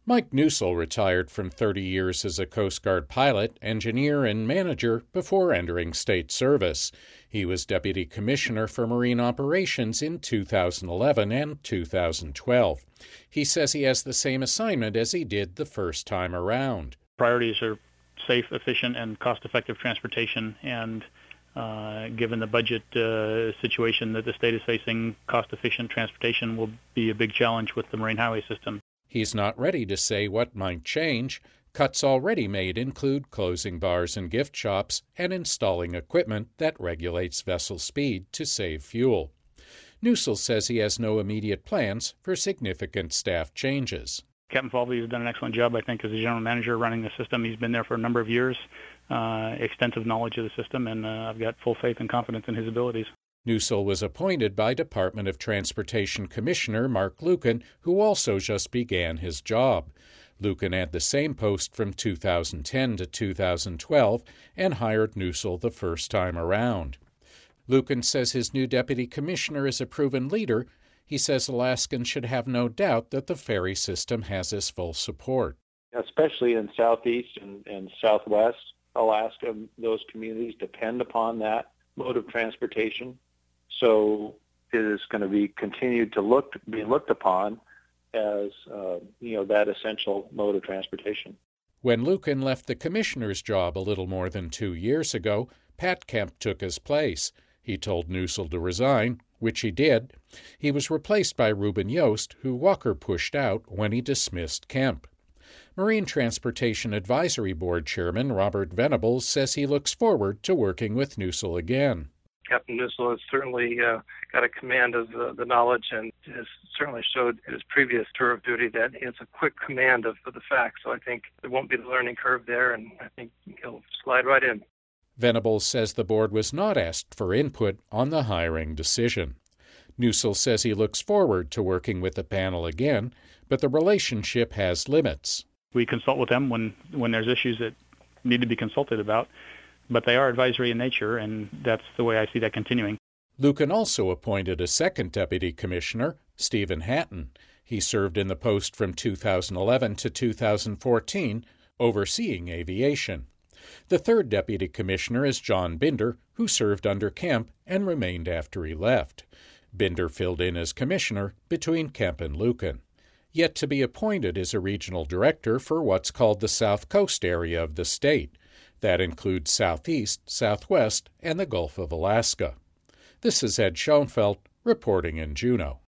Mike Newsell retired from 30 years as a Coast Guard pilot, engineer, and manager before entering state service. He was Deputy Commissioner for Marine Operations in 2011 and 2012. He says he has the same assignment as he did the first time around. Priorities are safe, efficient, and cost-effective transportation, and given the budget situation that the state is facing, cost-efficient transportation will be a big challenge with the marine highway system. He's not ready to say what might change. Cuts already made include closing bars and gift shops and installing equipment that regulates vessel speed to save fuel. Newsell says he has no immediate plans for significant staff changes. Captain Falvey has done an excellent job, I think, as a general manager running the system. He's been there for a number of years, extensive knowledge of the system, and I've got full faith and confidence in his abilities. Newsell was appointed by Department of Transportation Commissioner Mark Lucan, who also just began his job. Lucan had the same post from 2010 to 2012 and hired Newsell the first time around. Lucan says his new deputy commissioner is a proven leader. He says Alaskans should have no doubt that the ferry system has his full support. Especially in southeast and southwest Alaska, those communities depend upon that mode of transportation. So it is going to be continued to be looked upon as that essential mode of transportation. When Lucan left the commissioner's job a little more than 2 years ago, Pat Kemp took his place. He told Newsell to resign, which he did. He was replaced by Reuben Yost, who Walker pushed out when he dismissed Kemp. Marine Transportation Advisory Board Chairman Robert Venables says he looks forward to working with Newsell again. Captain Newsell has certainly got a command of the knowledge and has certainly showed in his previous tour of duty that he has a quick command of the facts. So I think there won't be the learning curve there, and I think he'll slide right in. Venables says the board was not asked for input on the hiring decision. Newsell says he looks forward to working with the panel again, but the relationship has limits. We consult with them when there's issues that need to be consulted about, but they are advisory in nature, and that's the way I see that continuing. Lucan also appointed a second deputy commissioner, Stephen Hatton. He served in the post from 2011 to 2014, overseeing aviation. The third deputy commissioner is John Binder, who served under Kemp and remained after he left. Binder filled in as commissioner between Kemp and Lucan. Yet to be appointed is a regional director for what's called the South Coast area of the state. That includes Southeast, Southwest, and the Gulf of Alaska. This is Ed Schoenfeld reporting in Juneau.